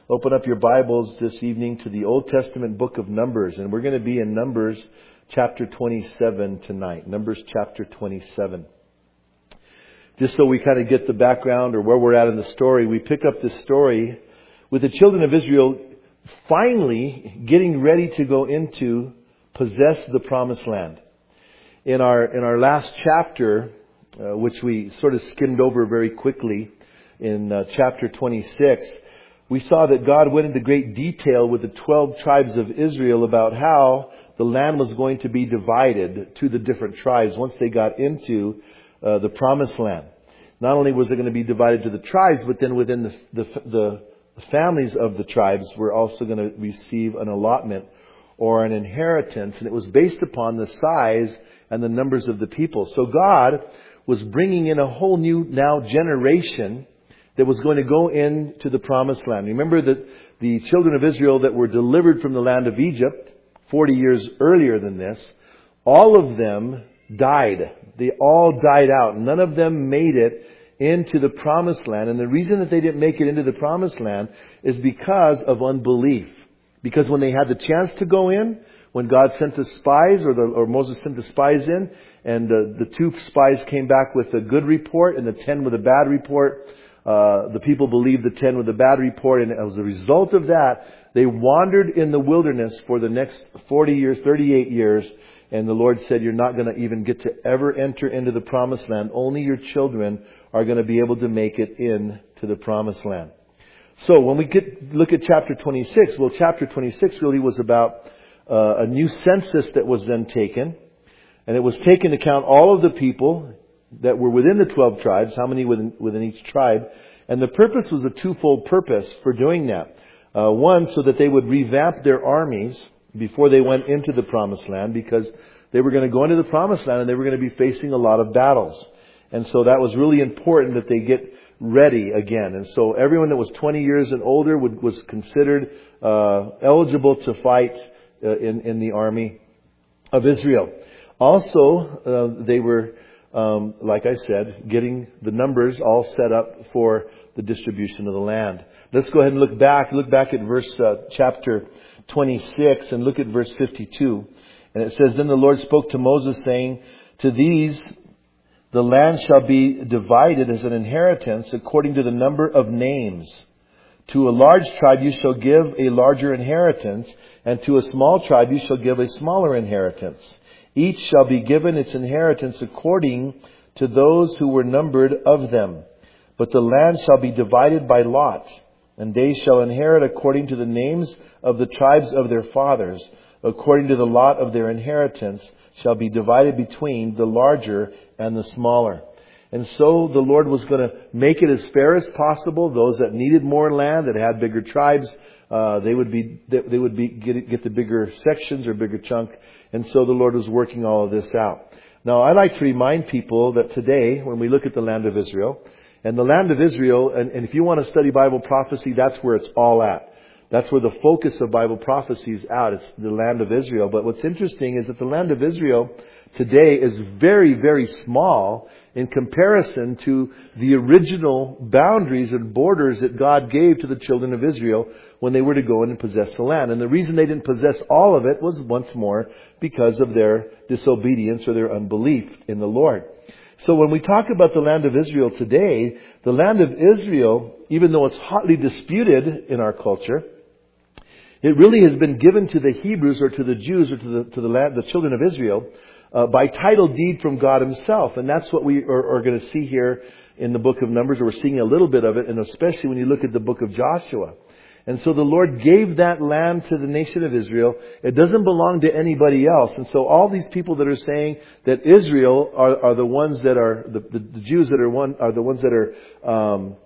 open up your Bibles this evening to the Old Testament book of Numbers. And we're going to be in Numbers chapter 27 tonight. Numbers chapter 27. Just so we kind of get the background or where we're at in the story, we pick up this story with the children of Israel finally getting ready to go into possess the promised land. In our last chapter, which we sort of skimmed over very quickly, in chapter 26, we saw that God went into great detail with the 12 tribes of Israel about how the land was going to be divided to the different tribes once they got into the promised land. Not only was it going to be divided to the tribes, but then within the families of the tribes were also going to receive an allotment or an inheritance, and it was based upon the size and the numbers of the people. So God was bringing in a whole new now generation that was going to go into the promised land. Remember that the children of Israel that were delivered from the land of Egypt 40 years earlier than this, all of them died. They all died out. None of them made it into the promised land. And the reason that they didn't make it into the promised land is because of unbelief. Because when they had the chance to go in, when God sent the spies or Moses sent the spies in, and the 2 spies came back with a good report and the 10 with a bad report, the people believed the 10 with a bad report, and as a result of that, they wandered in the wilderness for the next 40 years, 38 years, and the Lord said, you're not going to even get to ever enter into the promised land. Only your children are going to be able to make it into the promised land. So when we look at chapter 26, well, chapter 26 really was about a new census that was then taken, and it was taken to count all of the people that were within the 12 tribes, how many within each tribe. And the purpose was a twofold purpose for doing that. One, so that they would revamp their armies before they went into the promised land, because they were going to go into the promised land and they were going to be facing a lot of battles. And so that was really important that they get ready again. And so everyone that was 20 years and older was considered eligible to fight in the army of Israel. Also, they were, like I said, getting the numbers all set up for the distribution of the land. Let's go ahead and look back at verse chapter 26 and look at verse 52. And it says, Then the Lord spoke to Moses, saying, To these the land shall be divided as an inheritance according to the number of names. To a large tribe you shall give a larger inheritance, and to a small tribe you shall give a smaller inheritance. Each shall be given its inheritance according to those who were numbered of them. But the land shall be divided by lot, and they shall inherit according to the names of the tribes of their fathers. According to the lot of their inheritance shall be divided between the larger and the smaller. And so the Lord was going to make it as fair as possible. Those that needed more land, that had bigger tribes, they would get the bigger sections or bigger chunk. And so the Lord was working all of this out. Now, I like to remind people that today, when we look at the land of Israel, and the land of Israel, and if you want to study Bible prophecy, that's where it's all at. That's where the focus of Bible prophecy is at. It's the land of Israel. But what's interesting is that the land of Israel today is very, very small in comparison to the original boundaries and borders that God gave to the children of Israel when they were to go in and possess the land. And the reason they didn't possess all of it was once more because of their disobedience or their unbelief in the Lord. So when we talk about the land of Israel today, the land of Israel, even though it's hotly disputed in our culture, it really has been given to the Hebrews or to the Jews or to the children of Israel by title deed from God Himself. And that's what we are going to see here in the book of Numbers, or we're seeing a little bit of it, and especially when you look at the book of Joshua. And so the Lord gave that land to the nation of Israel. It doesn't belong to anybody else. And so all these people that are saying that Israel are the ones that are the Jews that are the ones that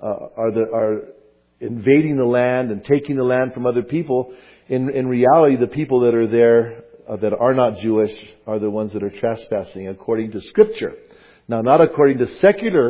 are invading the land and taking the land from other people. In reality, the people that are there that are not Jewish are the ones that are trespassing according to Scripture. Now, not according to a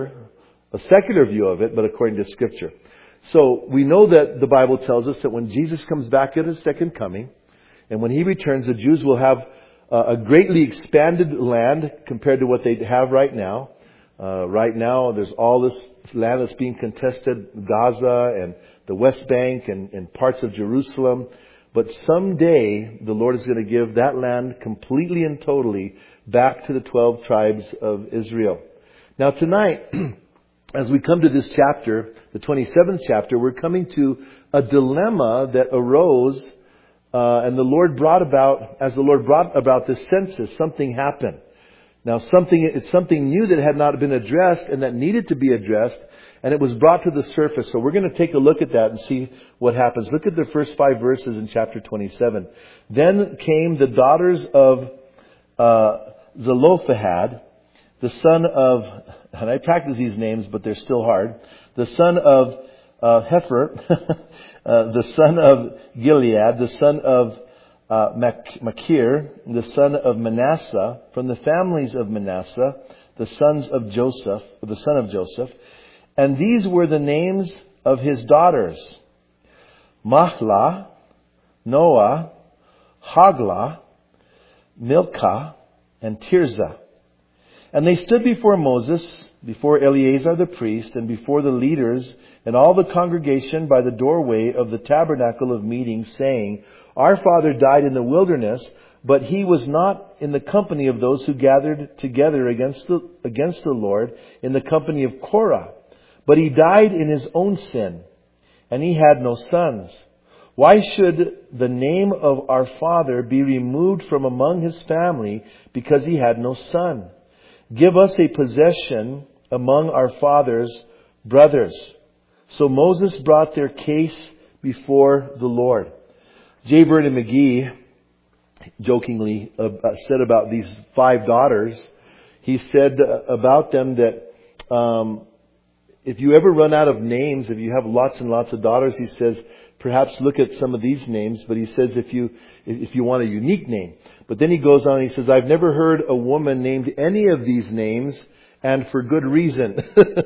secular view of it, but according to Scripture. So we know that the Bible tells us that when Jesus comes back at His second coming, and when He returns, the Jews will have a greatly expanded land compared to what they have right now. Right now, there's all this land that's being contested, Gaza and the West Bank and parts of Jerusalem. But someday, the Lord is going to give that land completely and totally back to the 12 tribes of Israel. Now tonight, as we come to this chapter, the 27th chapter, we're coming to a dilemma that arose, and the Lord brought about, as the Lord brought about this census, something happened. Now it's something new that had not been addressed and that needed to be addressed, and it was brought to the surface. So we're going to take a look at that and see what happens. Look at the first 5 verses in chapter 27. Then came the daughters of Zelophehad, the son of, and I practice these names, but they're still hard, the son of Hefer, the son of Gilead, the son of Machir, the son of Manasseh, from the families of Manasseh, the son of Joseph. And these were the names of his daughters: Mahlah, Noah, Haglah, Milcah, and Tirzah. And they stood before Moses, before Eleazar the priest, and before the leaders and all the congregation by the doorway of the tabernacle of meeting, saying, Our father died in the wilderness, but he was not in the company of those who gathered together against the Lord, in the company of Korah. But he died in his own sin, and he had no sons. Why should the name of our father be removed from among his family because he had no son? Give us a possession among our father's brothers. So Moses brought their case before the Lord. J. Vernon McGee jokingly said about these 5 daughters, he said about them that if you ever run out of names, if you have lots and lots of daughters, he says, perhaps look at some of these names. But he says if you want a unique name. But then he goes on, he says, I've never heard a woman named any of these names, and for good reason.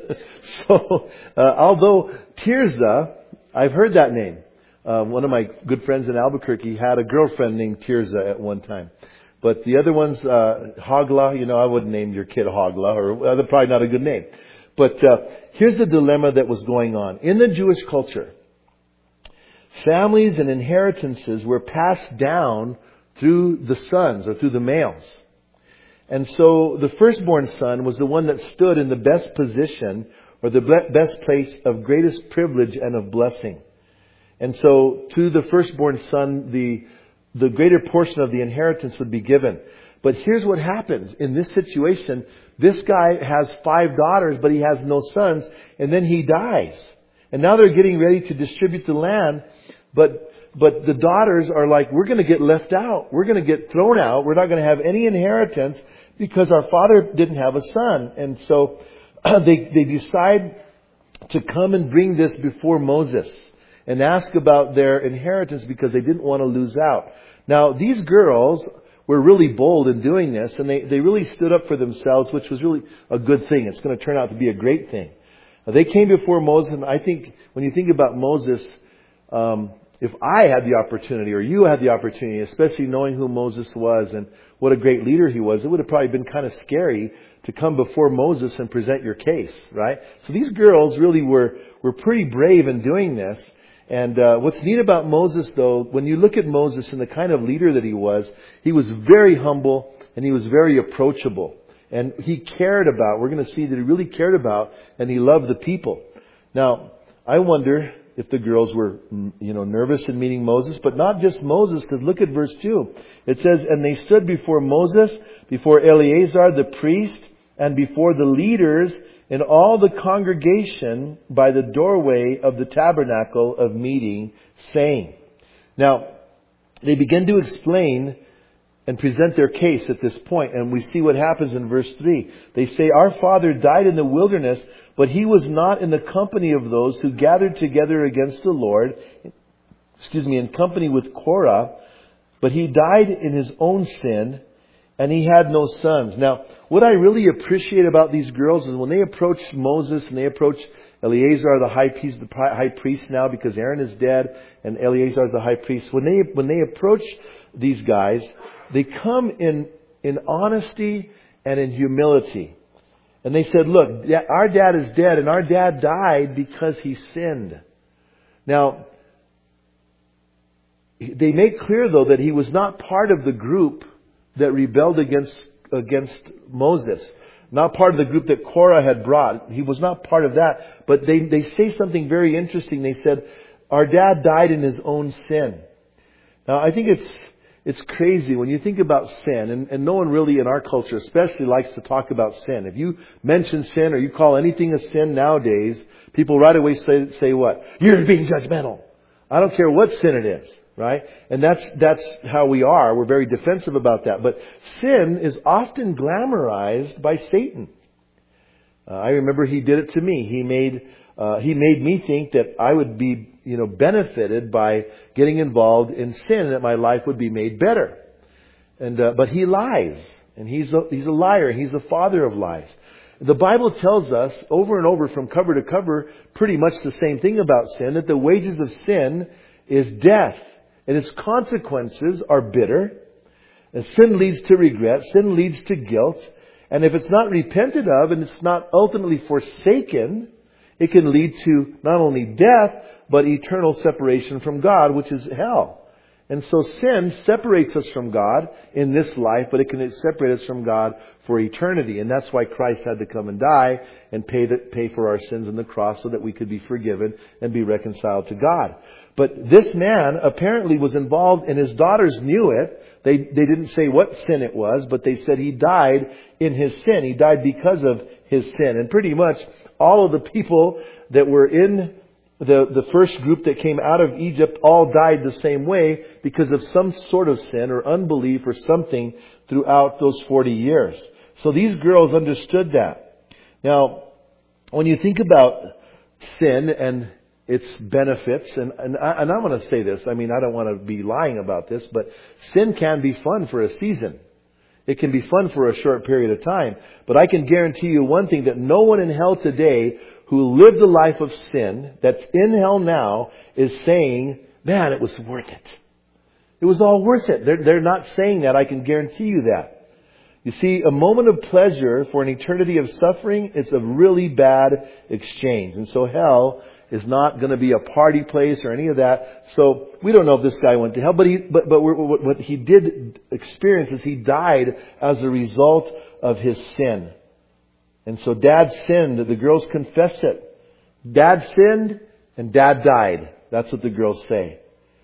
So, although Tirzah, I've heard that name. One of my good friends in Albuquerque had a girlfriend named Tirzah at one time. But the other ones, Haglah, I wouldn't name your kid Haglah, or they're probably not a good name. But here's the dilemma that was going on. In the Jewish culture, families and inheritances were passed down through the sons or through the males. And so the firstborn son was the one that stood in the best position or the best place of greatest privilege and of blessing. And so to the firstborn son, the greater portion of the inheritance would be given. But here's what happens in this situation. This guy has 5 daughters, but he has no sons, and then he dies. And now they're getting ready to distribute the land, but the daughters are like, we're going to get left out. We're going to get thrown out. We're not going to have any inheritance because our father didn't have a son. And so they decide to come and bring this before Moses and ask about their inheritance because they didn't want to lose out. Now, these girls were really bold in doing this, and they really stood up for themselves, which was really a good thing. It's going to turn out to be a great thing. They came before Moses, and I think when you think about Moses, if I had the opportunity, or you had the opportunity, especially knowing who Moses was and what a great leader he was, it would have probably been kind of scary to come before Moses and present your case, right? So these girls really were pretty brave in doing this. And what's neat about Moses, though, when you look at Moses and the kind of leader that he was very humble and he was very approachable. And he cared about, we're going to see that he really cared about, and he loved the people. Now, I wonder if the girls were, nervous in meeting Moses, but not just Moses, because look at verse 2. It says, and they stood before Moses, before Eleazar the priest, and before the leaders and all the congregation by the doorway of the tabernacle of meeting, saying. Now, they begin to explain and present their case at this point, and we see what happens in verse 3. They say, Our father died in the wilderness, but he was not in the company of those who gathered together against the Lord, in company with Korah, but he died in his own sin, and he had no sons. Now, what I really appreciate about these girls is when they approach Moses and they approach Eleazar, the high priest now, because Aaron is dead and Eleazar is the high priest. When they approach these guys, they come in honesty and in humility. And they said, look, our dad is dead, and our dad died because he sinned. Now, they make clear, though, that he was not part of the group that rebelled against Moses. Not part of the group that Korah had brought. He was not part of that. But they say something very interesting. They said, our dad died in his own sin. Now, I think it's crazy when you think about sin, and no one really in our culture especially likes to talk about sin. If you mention sin or you call anything a sin nowadays, people right away say what? You're being judgmental. I don't care what sin it is, right? And that's how we are. We're very defensive about that. But sin is often glamorized by Satan. I remember he did it to me. He made me think that I would be benefited by getting involved in sin, that my life would be made better. But he lies, and he's a liar. He's the father of lies. The Bible tells us over and over from cover to cover pretty much the same thing about sin, that the wages of sin is death, and its consequences are bitter. And sin leads to regret. Sin leads to guilt. And if it's not repented of and it's not ultimately forsaken, it can lead to not only death, but eternal separation from God, which is hell. And so sin separates us from God in this life, but it can separate us from God for eternity. And that's why Christ had to come and die and pay for our sins on the cross so that we could be forgiven and be reconciled to God. But this man apparently was involved, and his daughters knew it. They didn't say what sin it was, but they said he died in his sin. He died because of his sin. And pretty much all of the people that were in the first group that came out of Egypt all died the same way because of some sort of sin or unbelief or something throughout those 40 years. So these girls understood that. Now, when you think about sin and its benefits, and I'm going to say this, I mean, I don't want to be lying about this, but sin can be fun for a season. It can be fun for a short period of time. But I can guarantee you one thing, that no one in hell today who lived a life of sin, that's in hell now, is saying, man, it was worth it. It was all worth it. They're not saying that. I can guarantee you that. You see, a moment of pleasure for an eternity of suffering, it's a really bad exchange. And so hell is not going to be a party place or any of that. So we don't know if this guy went to hell, but what he did experience is he died as a result of his sin. And so Dad sinned. The girls confessed it. Dad sinned and Dad died. That's what the girls say.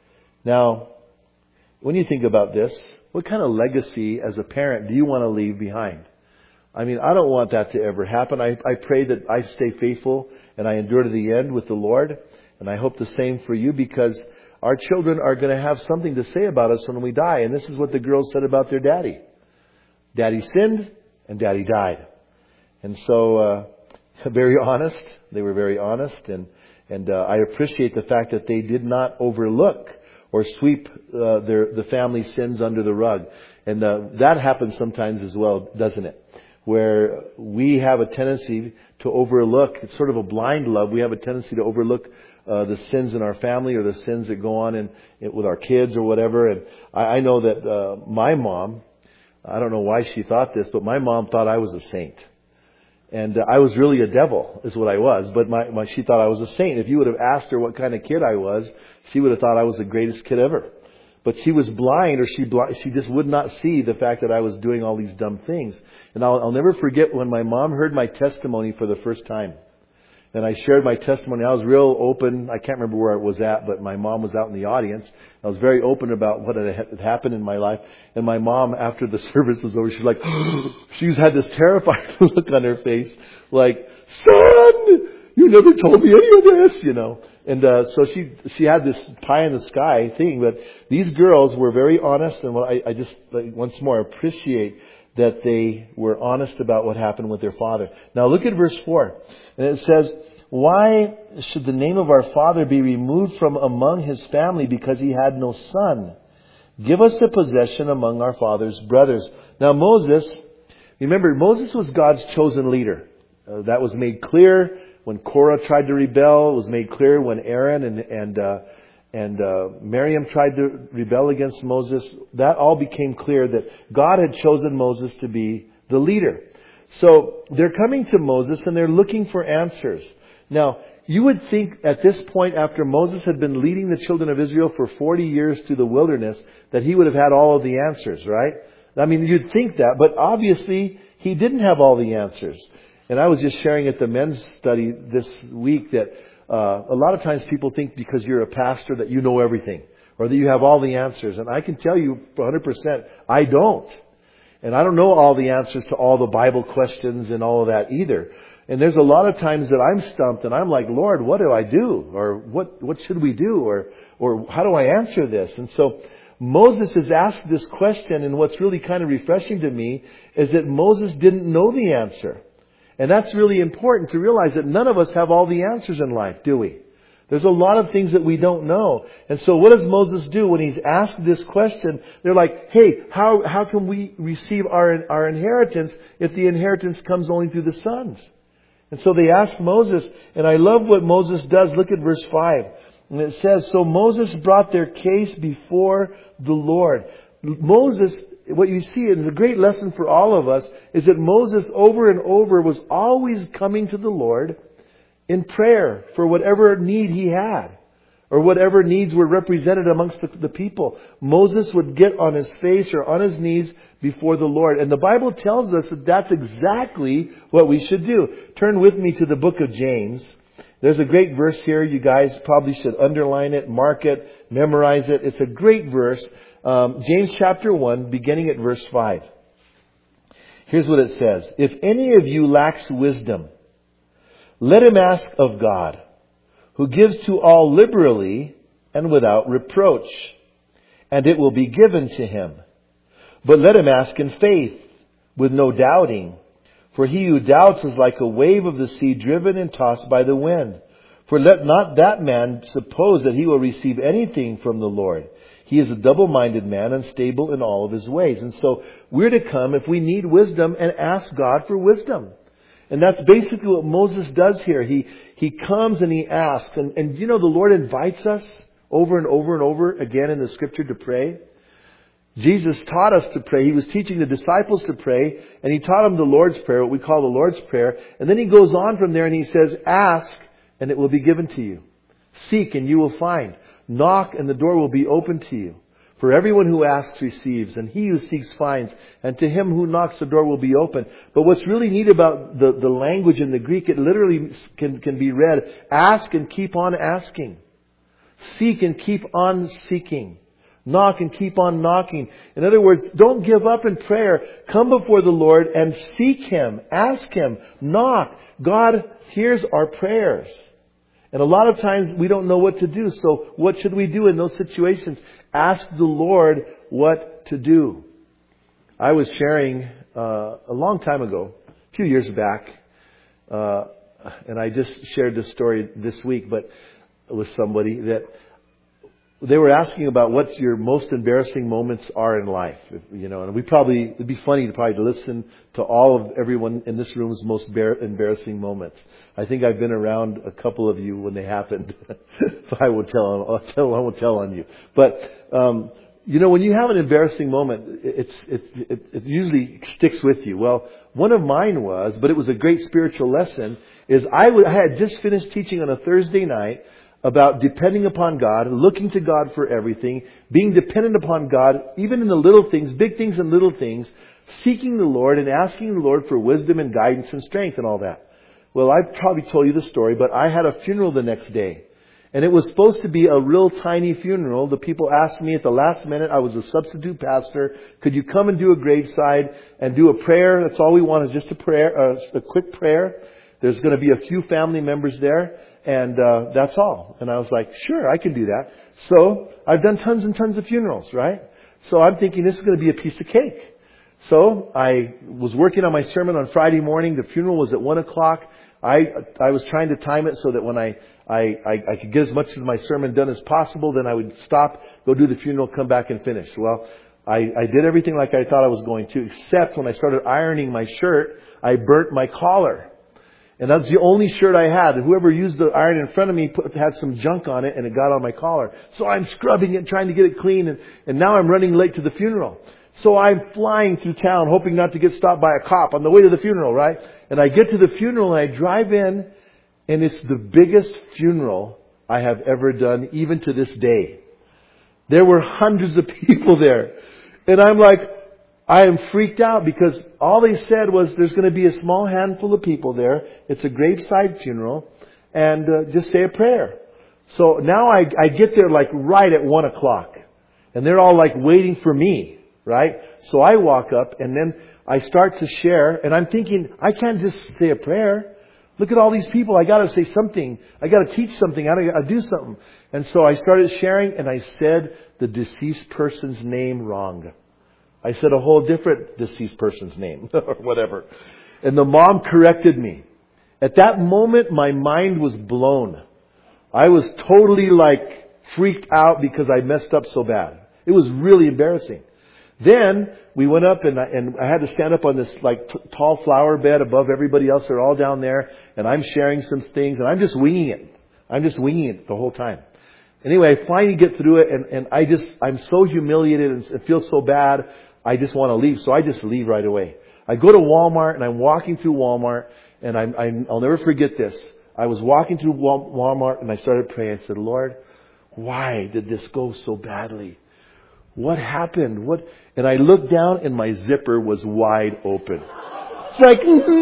Now, when you think about this, what kind of legacy as a parent do you want to leave behind? I mean, I don't want that to ever happen. I pray that I stay faithful and I endure to the end with the Lord. And I hope the same for you, because our children are going to have something to say about us when we die. And this is what the girls said about their daddy. Daddy sinned and Daddy died. And so, very honest. They were very honest. And I appreciate the fact that they did not overlook or sweep the family sins under the rug. And that happens sometimes as well, doesn't it? Where we have a tendency to overlook, it's sort of a blind love. We have a tendency to overlook the sins in our family or the sins that go on with our kids or whatever. And I know that my mom, I don't know why she thought this, but my mom thought I was a saint. And I was really a devil, is what I was. But she thought I was a saint. If you would have asked her what kind of kid I was, she would have thought I was the greatest kid ever. But she was blind, or she just would not see the fact that I was doing all these dumb things. And I'll never forget when my mom heard my testimony for the first time. And I shared my testimony. I was real open. I can't remember where it was at, but my mom was out in the audience. I was very open about what had happened in my life. And my mom, after the service was over, she's like, she's had this terrified look on her face, like, son, you never told me any of this, And so she had this pie in the sky thing. But these girls were very honest, and I just once more appreciate that they were honest about what happened with their father. Now look at verse 4. And it says, why should the name of our father be removed from among his family because he had no son? Give us a possession among our father's brothers. Now Moses, remember, Moses was God's chosen leader. That was made clear when Korah tried to rebel. It was made clear when Aaron and Miriam tried to rebel against Moses. That all became clear that God had chosen Moses to be the leader. So they're coming to Moses and they're looking for answers. Now, you would think at this point, after Moses had been leading the children of Israel for 40 years through the wilderness, that he would have had all of the answers, right? I mean, you'd think that, but obviously he didn't have all the answers. And I was just sharing at the men's study this week that a lot of times people think because you're a pastor that you know everything or that you have all the answers. And I can tell you 100%, I don't. And I don't know all the answers to all the Bible questions and all of that either. And there's a lot of times that I'm stumped and I'm like, Lord, what do I do? Or what should we do? Or how do I answer this? And so Moses is asked this question, and what's really kind of refreshing to me is that Moses didn't know the answer. And that's really important to realize that none of us have all the answers in life, do we? There's a lot of things that we don't know. And so what does Moses do when he's asked this question? They're like, hey, how can we receive our inheritance if the inheritance comes only through the sons? And so they asked Moses, and I love what Moses does. Look at verse 5. And it says, so Moses brought their case before the Lord. Moses, what you see, and the great lesson for all of us, is that Moses over and over was always coming to the Lord in prayer for whatever need he had, or whatever needs were represented amongst the people. Moses would get on his face or on his knees before the Lord. And the Bible tells us that that's exactly what we should do. Turn with me to the book of James. There's a great verse here. You guys probably should underline it, mark it, memorize it. It's a great verse. James chapter 1, beginning at verse 5. Here's what it says. If any of you lacks wisdom, let him ask of God, who gives to all liberally and without reproach, and it will be given to him. But let him ask in faith, with no doubting. For he who doubts is like a wave of the sea driven and tossed by the wind. For let not that man suppose that he will receive anything from the Lord. He is a double-minded man, unstable in all of his ways. And so we're to come, if we need wisdom, and ask God for wisdom. And that's basically what Moses does here. He comes and he asks. And you know, the Lord invites us over and over and over again in the Scripture to pray. Jesus taught us to pray. He was teaching the disciples to pray. And He taught them the Lord's Prayer, what we call the Lord's Prayer. And then He goes on from there and He says, ask and it will be given to you. Seek and you will find. Knock and the door will be opened to you. For everyone who asks receives, and he who seeks finds, and to him who knocks the door will be open. But what's really neat about the language in the Greek, it literally can be read, ask and keep on asking. Seek and keep on seeking. Knock and keep on knocking. In other words, don't give up in prayer. Come before the Lord and seek Him. Ask Him. Knock. God hears our prayers. And a lot of times we don't know what to do. So what should we do in those situations? Ask the Lord what to do. I was sharing a long time ago, a few years back, and I just shared this story this week, but with somebody that they were asking about what your most embarrassing moments are in life, you know. And it'd be funny to probably listen to all of everyone in this room's most embarrassing moments. I think I've been around a couple of you when they happened. So I won't tell on you. But you know, when you have an embarrassing moment, it usually sticks with you. Well, one of mine was, but it was a great spiritual lesson. Is I had just finished teaching on a Thursday night about depending upon God, looking to God for everything, being dependent upon God, even in the little things, big things and little things, seeking the Lord and asking the Lord for wisdom and guidance and strength and all that. Well, I've probably told you the story, but I had a funeral the next day. And it was supposed to be a real tiny funeral. The people asked me at the last minute, I was a substitute pastor, could you come and do a graveside and do a prayer? That's all we want is just a prayer, a quick prayer. There's going to be a few family members there. And that's all. And I was like, sure, I can do that. So I've done tons and tons of funerals, right? So I'm thinking this is going to be a piece of cake. So I was working on my sermon on Friday morning. The funeral was at 1 o'clock. I was trying to time it so that when I could get as much of my sermon done as possible, then I would stop, go do the funeral, come back and finish. Well, I did everything like I thought I was going to, except when I started ironing my shirt, I burnt my collar. And that's the only shirt I had. And whoever used the iron in front of me had some junk on it, and it got on my collar. So I'm scrubbing it, trying to get it clean, and now I'm running late to the funeral. So I'm flying through town, hoping not to get stopped by a cop on the way to the funeral, right? And I get to the funeral, and I drive in, and it's the biggest funeral I have ever done, even to this day. There were hundreds of people there. And I'm like, I am freaked out because all they said was there's going to be a small handful of people there. It's a graveside funeral, and just say a prayer. So now I get there like right at 1 o'clock, and they're all like waiting for me, right? So I walk up, and then I start to share, and I'm thinking, I can't just say a prayer. Look at all these people. I got to say something. I got to teach something. I got to do something. And so I started sharing, and I said the deceased person's name wrong. I said a whole different deceased person's name or whatever. And the mom corrected me. At that moment, my mind was blown. I was totally like freaked out because I messed up so bad. It was really embarrassing. Then we went up, and I had to stand up on this like tall flower bed above everybody else. They're all down there, and I'm sharing some things, and I'm just winging it. I'm just winging it the whole time. Anyway, I finally get through it, and I'm so humiliated and it feels so bad. I just want to leave, so I just leave right away. I go to Walmart, and I'm walking through Walmart, and I'll never forget this. I was walking through Walmart, and I started praying. I said, Lord, why did this go so badly? What happened? And I looked down, and my zipper was wide open. It's like,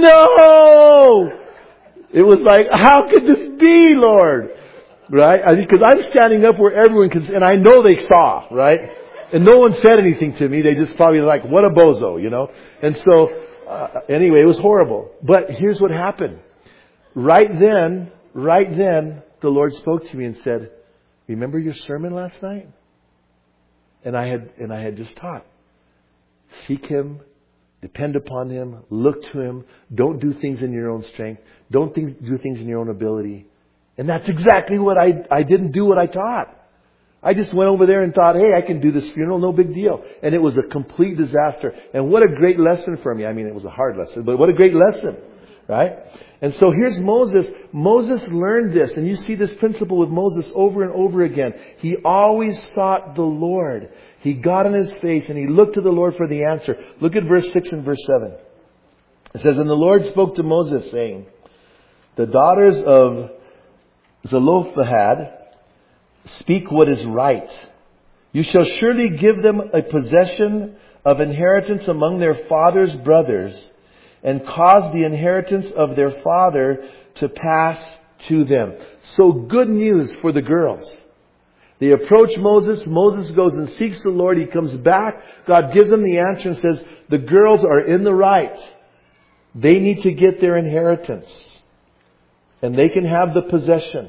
no! It was like, how could this be, Lord? Right? Because I'm standing up where everyone can, and I know they saw, right? And no one said anything to me. They just probably like, what a bozo, you know? And so, anyway, it was horrible. But here's what happened. Right then, the Lord spoke to me and said, remember your sermon last night? And I had just taught. Seek Him, depend upon Him, look to Him, don't do things in your own strength, don't do things in your own ability. And that's exactly what I didn't do what I taught. I just went over there and thought, hey, I can do this funeral, no big deal. And it was a complete disaster. And what a great lesson for me. I mean, it was a hard lesson, but what a great lesson, right? And so here's Moses. Moses learned this, and you see this principle with Moses over and over again. He always sought the Lord. He got on his face, and he looked to the Lord for the answer. Look at verse 6 and verse 7. It says, and the Lord spoke to Moses, saying, the daughters of Zelophehad speak what is right. You shall surely give them a possession of inheritance among their father's brothers, and cause the inheritance of their father to pass to them. So good news for the girls. They approach Moses. Moses goes and seeks the Lord. He comes back. God gives them the answer and says, the girls are in the right. They need to get their inheritance. And they can have the possession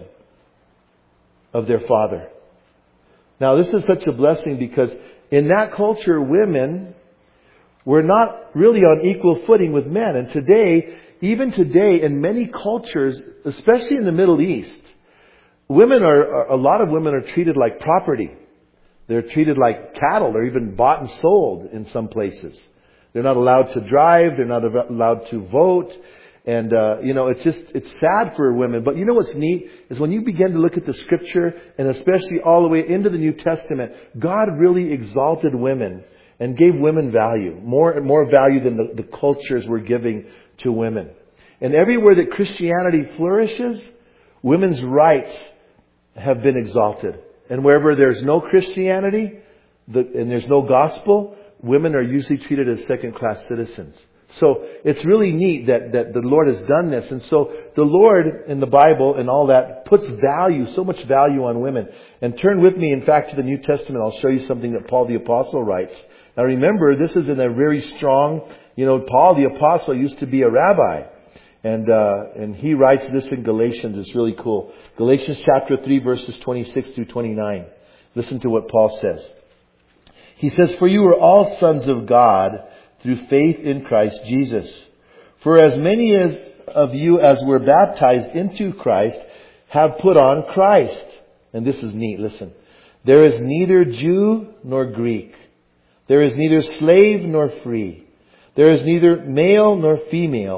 of their father. Now, this is such a blessing because in that culture, women were not really on equal footing with men. And today, even today, in many cultures, especially in the Middle East, a lot of women are treated like property. They're treated like cattle. They're even bought and sold in some places. They're not allowed to drive. They're not allowed to vote. And, it's sad for women. But you know what's neat is when you begin to look at the Scripture, and especially all the way into the New Testament, God really exalted women and gave women value, more value than the cultures were giving to women. And everywhere that Christianity flourishes, women's rights have been exalted. And wherever there's no Christianity and there's no gospel, women are usually treated as second-class citizens. So it's really neat that the Lord has done this. And so the Lord in the Bible and all that puts value, so much value on women. And turn with me, in fact, to the New Testament. I'll show you something that Paul the Apostle writes. Now remember, this is in a very strong, Paul the Apostle used to be a rabbi. And he writes this in Galatians. It's really cool. Galatians chapter 3 verses 26 through 29. Listen to what Paul says. He says, for you are all sons of God through faith in Christ Jesus. For as many of you as were baptized into Christ have put on Christ. And this is neat, listen. There is neither Jew nor Greek. There is neither slave nor free. There is neither male nor female.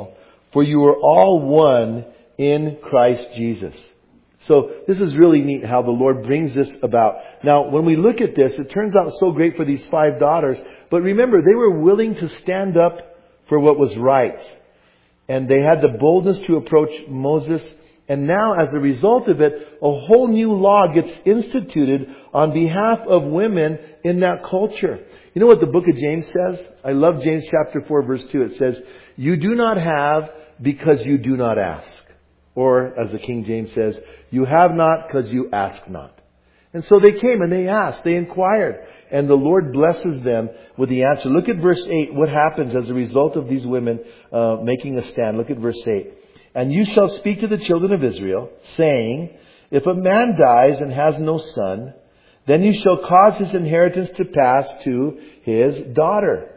For you are all one in Christ Jesus. So this is really neat how the Lord brings this about. Now, when we look at this, it turns out so great for these 5 daughters. But remember, they were willing to stand up for what was right. And they had the boldness to approach Moses. And now, as a result of it, a whole new law gets instituted on behalf of women in that culture. You know what the book of James says? I love James chapter 4, verse 2. It says, you do not have because you do not ask. Or, as the King James says, you have not because you ask not. And so they came and they asked, they inquired, and the Lord blesses them with the answer. Look at verse 8, what happens as a result of these women making a stand. Look at verse 8. And you shall speak to the children of Israel, saying, if a man dies and has no son, then you shall cause his inheritance to pass to his daughter.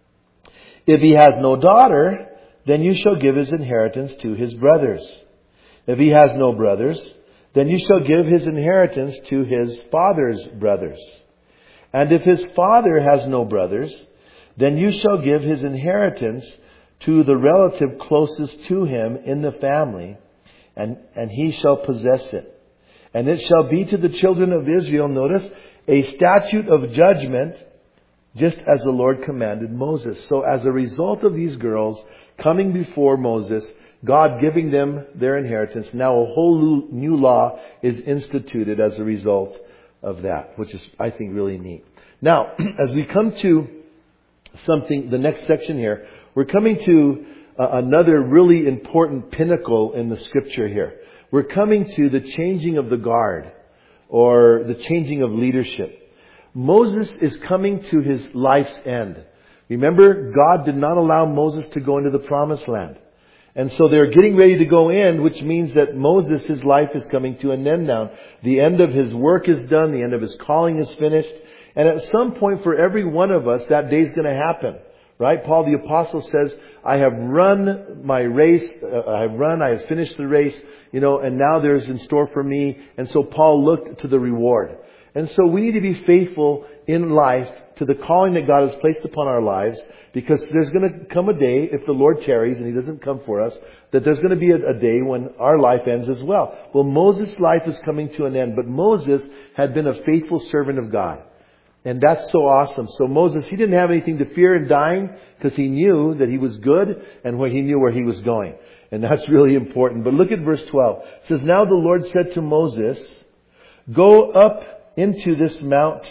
If he has no daughter, then you shall give his inheritance to his brothers. If he has no brothers, then you shall give his inheritance to his father's brothers. And if his father has no brothers, then you shall give his inheritance to the relative closest to him in the family, and he shall possess it. And it shall be to the children of Israel, notice, a statute of judgment, just as the Lord commanded Moses. So as a result of these girls coming before Moses, God giving them their inheritance, now a whole new law is instituted as a result of that, which is, I think, really neat. Now, as we come to the next section here, we're coming to another really important pinnacle in the scripture here. We're coming to the changing of the guard, or the changing of leadership. Moses is coming to his life's end. Remember, God did not allow Moses to go into the promised land. And so they're getting ready to go in, which means that Moses, his life is coming to an end now. The end of his work is done. The end of his calling is finished. And at some point for every one of us, that day is going to happen. Right? Paul the Apostle says, I have run my race. I have finished the race, and now there's in store for me. And so Paul looked to the reward. And so we need to be faithful in life to the calling that God has placed upon our lives, because there's going to come a day, if the Lord tarries and He doesn't come for us, that there's going to be a day when our life ends as well. Well, Moses' life is coming to an end, but Moses had been a faithful servant of God. And that's so awesome. So Moses, he didn't have anything to fear in dying, because he knew that he was good and he knew where he was going. And that's really important. But look at verse 12. It says, now the Lord said to Moses, go up into this Mount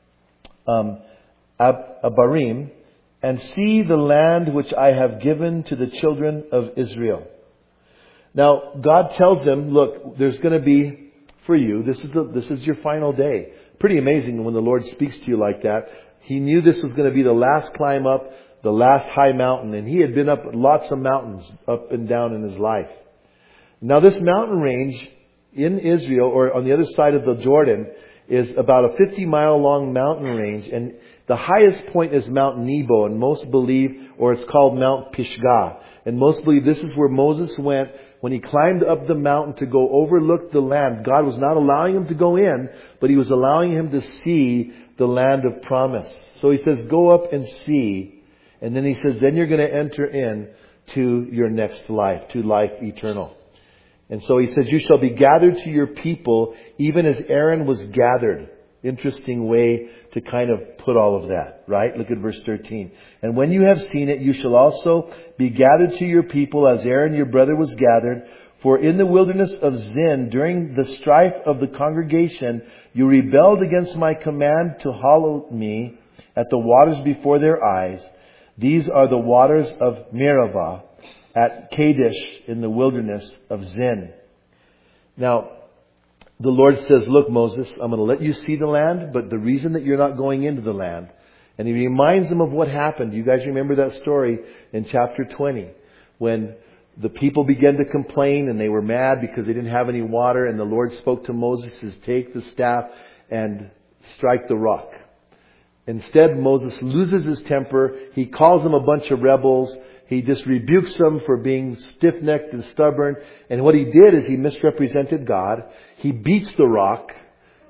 Abarim, and see the land which I have given to the children of Israel. Now, God tells them, look, there's going to be, for you, this is your final day. Pretty amazing when the Lord speaks to you like that. He knew this was going to be the last climb up, the last high mountain, and he had been up lots of mountains up and down in his life. Now, this mountain range in Israel, or on the other side of the Jordan, is about a 50-mile long mountain range, and the highest point is Mount Nebo, and most believe, or it's called Mount Pisgah, and most believe this is where Moses went when he climbed up the mountain to go overlook the land. God was not allowing him to go in, but He was allowing him to see the land of promise. So He says, go up and see, and then He says, then you're going to enter in to your next life, to life eternal. And so He says, you shall be gathered to your people, even as Aaron was gathered. Interesting way to kind of put all of that, right? Look at verse 13. And when you have seen it, you shall also be gathered to your people as Aaron your brother was gathered. For in the wilderness of Zin, during the strife of the congregation, you rebelled against my command to hallow me at the waters before their eyes. These are the waters of Meribah at Kadesh in the wilderness of Zin. Now, the Lord says, look, Moses, I'm going to let you see the land, but the reason that you're not going into the land. And He reminds them of what happened. You guys remember that story in chapter 20, when the people began to complain and they were mad because they didn't have any water, and the Lord spoke to Moses to take the staff and strike the rock. Instead, Moses loses his temper. He calls them a bunch of rebels. He just rebukes them for being stiff-necked and stubborn. And what he did is he misrepresented God. He beats the rock.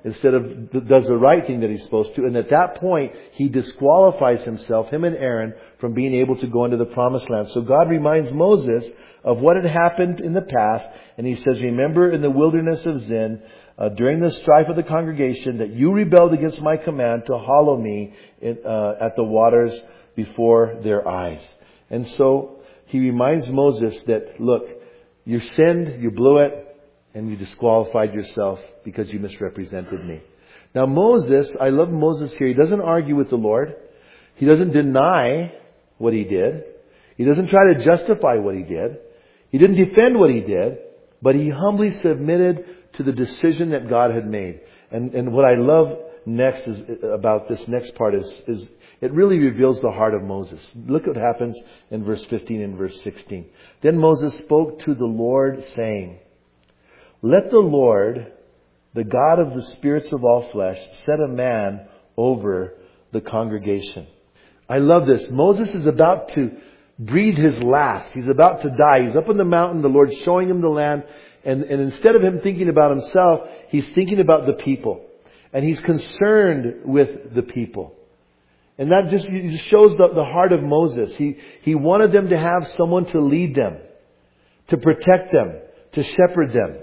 instead of does the right thing that he's supposed to. And at that point, he disqualifies himself, him and Aaron, from being able to go into the promised land. So God reminds Moses of what had happened in the past. And he says, remember in the wilderness of Zin, during the strife of the congregation, that you rebelled against my command to hallow me at the waters before their eyes. And so he reminds Moses that, look, you sinned, you blew it, and you disqualified yourself because you misrepresented me. Now Moses, I love Moses here. He doesn't argue with the Lord. He doesn't deny what he did. He doesn't try to justify what he did. He didn't defend what he did. But he humbly submitted to the decision that God had made. And what I love next is about this next part is it really reveals the heart of Moses. Look what happens in verse 15 and verse 16. Then Moses spoke to the Lord, saying, let the Lord, the God of the spirits of all flesh, set a man over the congregation. I love this. Moses is about to breathe his last. He's about to die. He's up on the mountain. The Lord's showing him the land. And instead of him thinking about himself, he's thinking about the people. And he's concerned with the people. And that just shows the heart of Moses. He wanted them to have someone to lead them, to protect them, to shepherd them,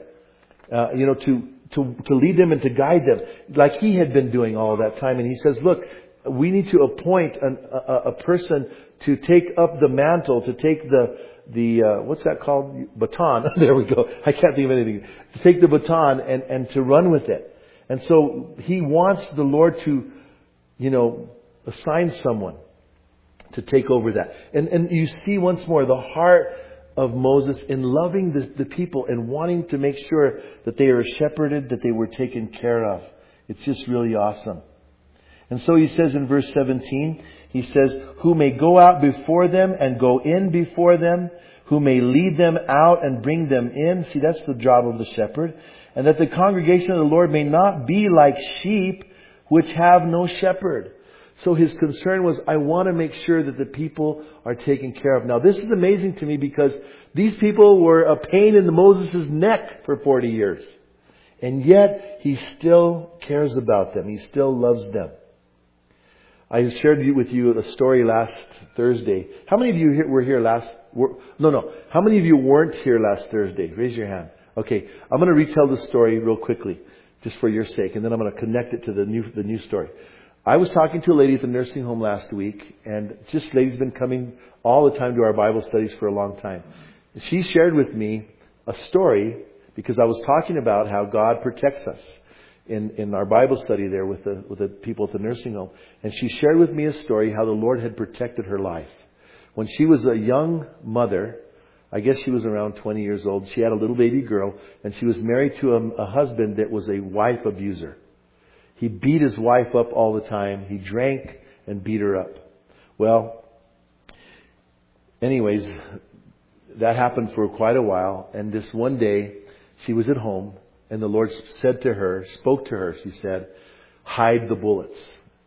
to lead them and to guide them, like he had been doing all that time. And he says, look, we need to appoint a person to take up the mantle, to take the what's that called? Baton. There we go. I can't think of anything. To take the baton and to run with it. And so he wants the Lord to, assign someone to take over that. And you see once more the heart of Moses in loving the people and wanting to make sure that they are shepherded, that they were taken care of. It's just really awesome. And so he says in verse 17, he says, who may go out before them and go in before them, who may lead them out and bring them in. See, that's the job of the shepherd. And that the congregation of the Lord may not be like sheep which have no shepherd. So his concern was, I want to make sure that the people are taken care of. Now this is amazing to me because these people were a pain in Moses' neck for 40 years. And yet he still cares about them. He still loves them. I shared with you a story last Thursday. How many of you were here last? How many of you weren't here last Thursday? Raise your hand. Okay, I'm going to retell the story real quickly, just for your sake, and then I'm going to connect it to the new story. I was talking to a lady at the nursing home last week, and this lady's been coming all the time to our Bible studies for a long time. She shared with me a story because I was talking about how God protects us in our Bible study there with the people at the nursing home. And she shared with me a story how the Lord had protected her life. When she was a young mother, I guess she was around 20 years old, she had a little baby girl, and she was married to a husband that was a wife abuser. He beat his wife up all the time. He drank and beat her up. Well, anyways, that happened for quite a while. And this one day, she was at home, and the Lord spoke to her. She said, hide the bullets.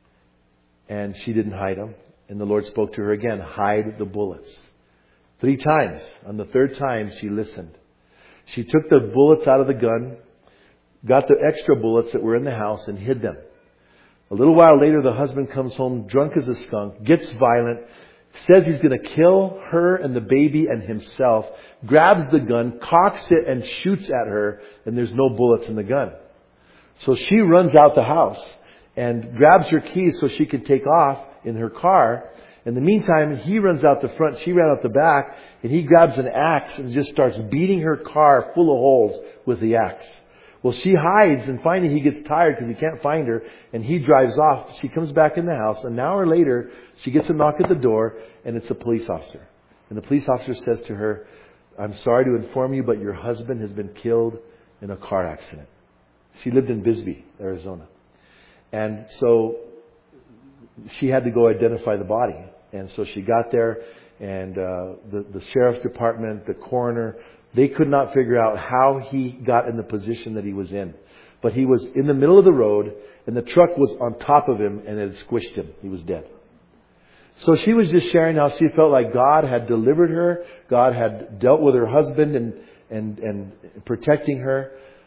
And she didn't hide them. And the Lord spoke to her again, hide the bullets. 3 times. On the 3rd time, she listened. She took the bullets out of the gun, got the extra bullets that were in the house and hid them. A little while later, the husband comes home drunk as a skunk, gets violent, says he's going to kill her and the baby and himself, grabs the gun, cocks it and shoots at her, and there's no bullets in the gun. So she runs out the house and grabs her keys so she can take off in her car. In the meantime, he runs out the front, she ran out the back, and he grabs an axe and just starts beating her car full of holes with the axe. Well, she hides, and finally he gets tired because he can't find her, and he drives off. She comes back in the house. An hour later, she gets a knock at the door, and it's a police officer. And the police officer says to her, I'm sorry to inform you, but your husband has been killed in a car accident. She lived in Bisbee, Arizona. And so she had to go identify the body. And so she got there, and the sheriff's department, the coroner, they could not figure out how he got in the position that he was in. But he was in the middle of the road, and the truck was on top of him, and it had squished him. He was dead. So she was just sharing how she felt like God had delivered her. God had dealt with her husband and protecting her.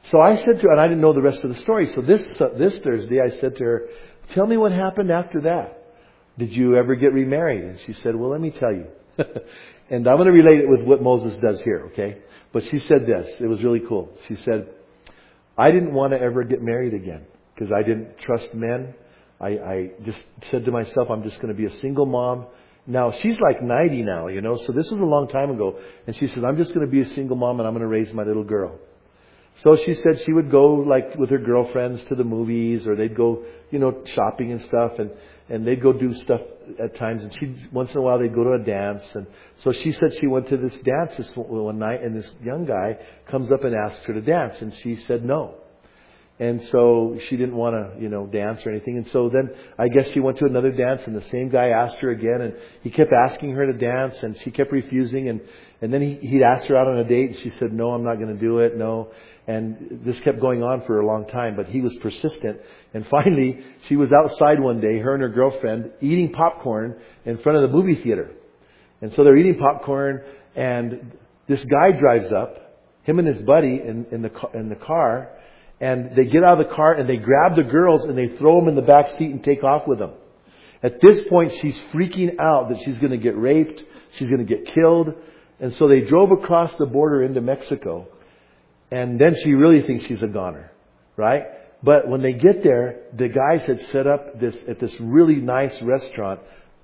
So I said to her, and I didn't know the rest of the story. So this Thursday, I said to her, tell me what happened after that. Did you ever get remarried? And she said, well, let me tell you. And I'm going to relate it with what Moses does here, okay? But she said this. It was really cool. She said, I didn't want to ever get married again because I didn't trust men. I just said to myself, I'm just going to be a single mom. Now, she's like 90 now, so this was a long time ago. And she said, I'm just going to be a single mom and I'm going to raise my little girl. So she said she would go like with her girlfriends to the movies, or they'd go, shopping and stuff, and they'd go do stuff at times, and once in a while they'd go to a dance. And so she said she went to this dance one night, and this young guy comes up and asks her to dance, and she said no. And so she didn't want to, dance or anything. And so then I guess she went to another dance, and the same guy asked her again, and he kept asking her to dance, and she kept refusing. And then he'd asked her out on a date, and she said, no, I'm not going to do it. No. And this kept going on for a long time, but he was persistent. And finally, she was outside one day, her and her girlfriend, eating popcorn in front of the movie theater. And so they're eating popcorn, and this guy drives up, him and his buddy in the car, and they get out of the car and they grab the girls and they throw them in the back seat and take off with them. At this point, she's freaking out that she's going to get raped, she's going to get killed. And so they drove across the border into Mexico. And then she really thinks she's a goner, right? But when they get there, the guys had set up at this really nice restaurant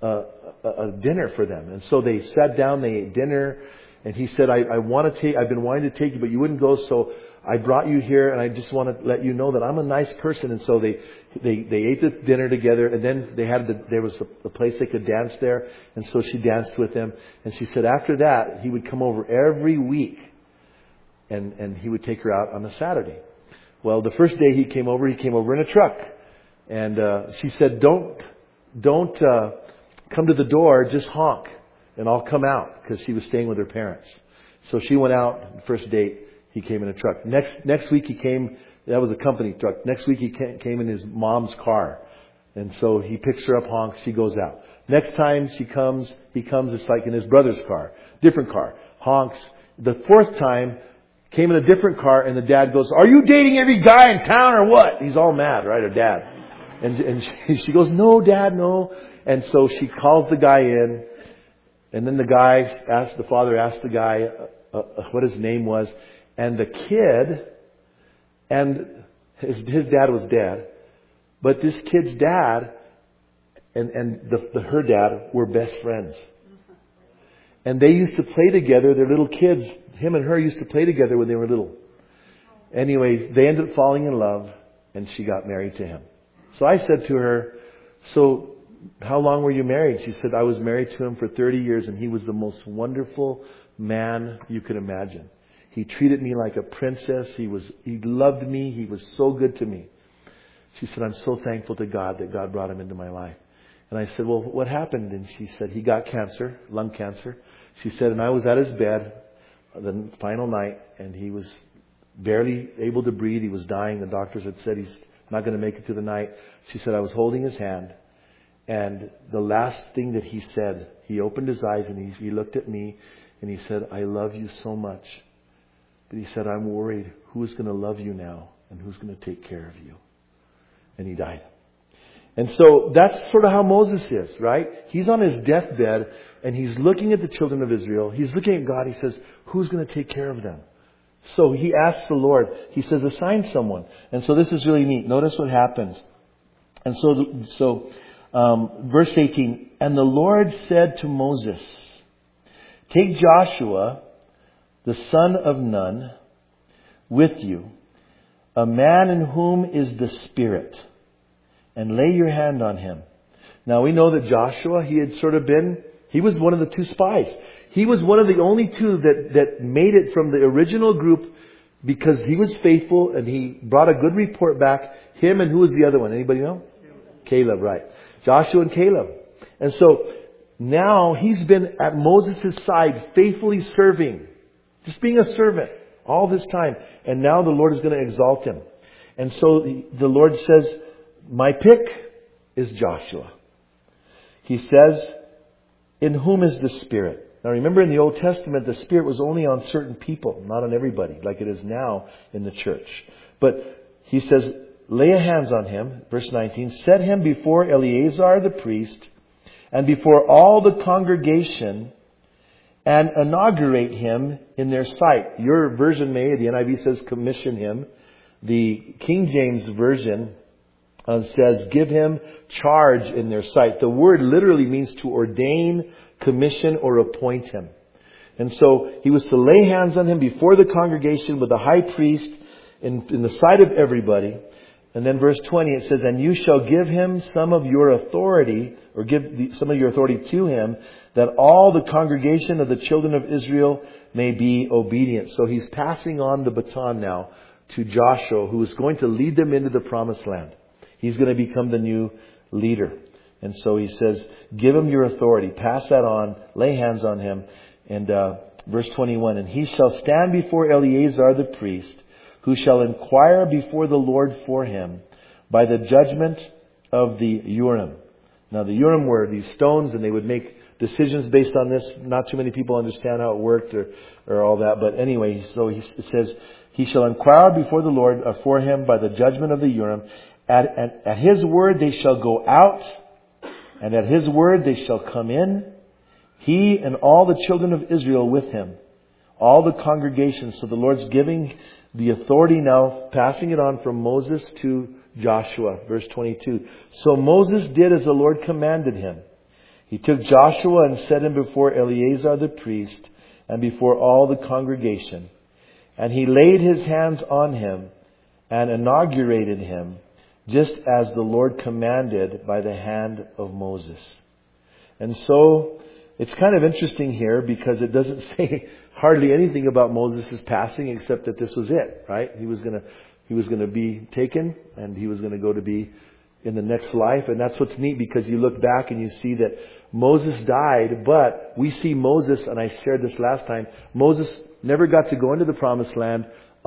a dinner for them. And so they sat down, they ate dinner, and he said, I've been wanting to take you, but you wouldn't go, so I brought you here, and I just want to let you know that I'm a nice person. And so they ate the dinner together, and then there was a place they could dance there, and so she danced with them. And she said after that, he would come over every week, and he would take her out on a Saturday. Well, the first day he came over in a truck. And she said, don't come to the door, just honk, and I'll come out, because she was staying with her parents. So she went out, the first date, he came in a truck. Next week he came, that was a company truck. Next week he came in his mom's car. And so he picks her up, honks, she goes out. Next time he comes, it's like in his brother's car, different car, honks. The fourth time, came in a different car, and the dad goes, are you dating every guy in town or what? He's all mad, right, her dad. And she goes, no, Dad, no. And so she calls the guy in, and then the father asked the guy what his name was. And the kid, and his dad was dead, but this kid's dad and her dad were best friends. And they used to play together, their little kids, him and her used to play together when they were little. Anyway, they ended up falling in love, and she got married to him. So I said to her, so how long were you married? She said, I was married to him for 30 years, and he was the most wonderful man you could imagine. He treated me like a princess. He loved me. He was so good to me. She said, I'm so thankful to God that God brought him into my life. And I said, well, what happened? And she said, he got cancer, lung cancer. She said, and I was at his bed the final night, and he was barely able to breathe. He was dying. The doctors had said he's not going to make it through the night. She said, I was holding his hand. And the last thing that he said, he opened his eyes and he looked at me and he said, I love you so much. But he said, I'm worried who's going to love you now and who's going to take care of you. And he died. And so that's sort of how Moses is, right? He's on his deathbed and he's looking at the children of Israel. He's looking at God. He says, who's going to take care of them? So he asks the Lord. He says, assign someone. And so this is really neat. Notice what happens. And so verse 18, and the Lord said to Moses, take Joshua, the son of Nun, with you, a man in whom is the Spirit, and lay your hand on him. Now we know that Joshua, he was one of the two spies. He was one of the only two that made it from the original group because he was faithful and he brought a good report back. Him and who was the other one? Anybody know? Caleb, right. Joshua and Caleb. And so now he's been at Moses' side faithfully serving. Just being a servant all this time. And now the Lord is going to exalt him. And so the Lord says, my pick is Joshua. He says, in whom is the Spirit? Now remember, in the Old Testament, the Spirit was only on certain people, not on everybody, like it is now in the church. But he says, lay hands on him, verse 19, set him before Eleazar the priest and before all the congregation and inaugurate him in their sight. Your version may, the NIV says commission him. The King James Version says give him charge in their sight. The word literally means to ordain, commission, or appoint him. And so he was to lay hands on him before the congregation with the high priest in the sight of everybody. And then verse 20 it says, and you shall give him some of your authority, or give some of your authority to him, that all the congregation of the children of Israel may be obedient. So he's passing on the baton now to Joshua, who is going to lead them into the promised land. He's going to become the new leader. And so he says, give him your authority, pass that on, lay hands on him. And verse 21, and he shall stand before Eleazar the priest, who shall inquire before the Lord for him by the judgment of the Urim. Now the Urim were these stones, and they would make decisions based on this. Not too many people understand how it worked or all that. But anyway, so it says, he shall inquire before the Lord for him by the judgment of the Urim. At his word they shall go out, and at his word they shall come in, he and all the children of Israel with him, all the congregation. So the Lord's giving the authority now, passing it on from Moses to Joshua. Verse 22. So Moses did as the Lord commanded him. He took Joshua and set him before Eleazar the priest and before all the congregation. And he laid his hands on him and inaugurated him, just as the Lord commanded by the hand of Moses. And so it's kind of interesting here because it doesn't say hardly anything about Moses' passing except that this was it, right? He was going to be taken, and he was going to go to be in the next life. And that's what's neat, because you look back and you see that Moses died, but we see Moses, and I shared this last time, Moses never got to go into the promised land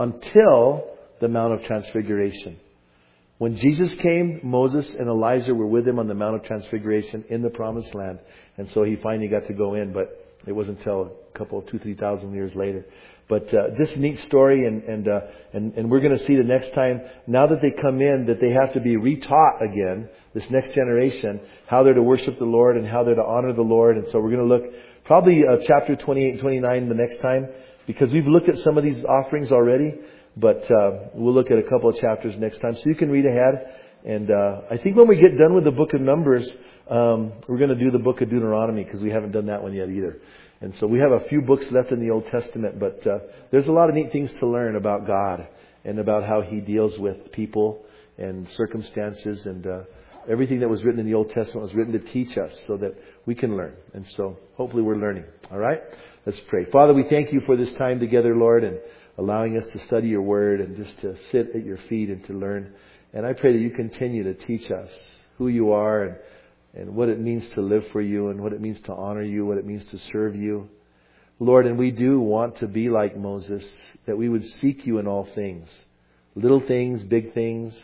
until the Mount of Transfiguration. When Jesus came, Moses and Elijah were with him on the Mount of Transfiguration in the promised land. And so he finally got to go in, but it wasn't until a couple, 2,000-3,000 years later. But this neat story, and we're going to see the next time, now that they come in, that they have to be retaught again, this next generation, how they're to worship the Lord and how they're to honor the Lord. And so we're going to look probably chapter 28 and 29 the next time, because we've looked at some of these offerings already. But we'll look at a couple of chapters next time, so you can read ahead. And I think when we get done with the book of Numbers, we're going to do the book of Deuteronomy, because we haven't done that one yet either. And so we have a few books left in the Old Testament, but there's a lot of neat things to learn about God and about how He deals with people and circumstances, and everything that was written in the Old Testament was written to teach us so that we can learn. And so hopefully we're learning. All right? Let's pray. Father, we thank you for this time together, Lord, and allowing us to study your word and just to sit at your feet and to learn. And I pray that you continue to teach us who you are and what it means to live for you and what it means to honor you, what it means to serve you. Lord, and we do want to be like Moses, that we would seek you in all things, little things, big things.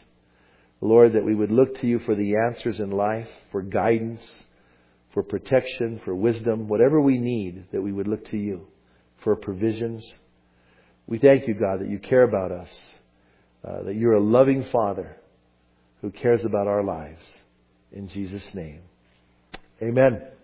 Lord, that we would look to you for the answers in life, for guidance, for protection, for wisdom, whatever we need, that we would look to you for provisions. We thank you, God, that you care about us, that you're a loving Father who cares about our lives. In Jesus' name, amen.